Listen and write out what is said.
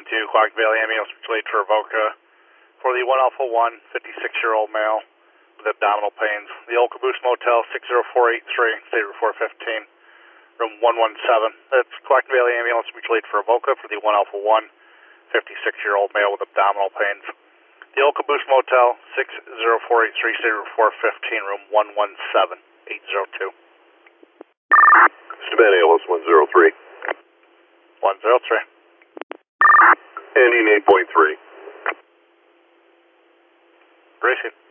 612, Quack Valley Ambulance, mutual aid for Avoca. For the 1 Alpha 1, 56-year-old male with abdominal pains. The Old Caboose Motel, 60483, State Route 415, room 117. That's Quack Valley Ambulance, mutual aid for Avoca for the 1 Alpha 1, 56-year-old male with abdominal pains. The Old Caboose Motel, 60483, State Route 415, room 117, 802. Savannah ALS 103. 103. Ending 8.3. Gracie.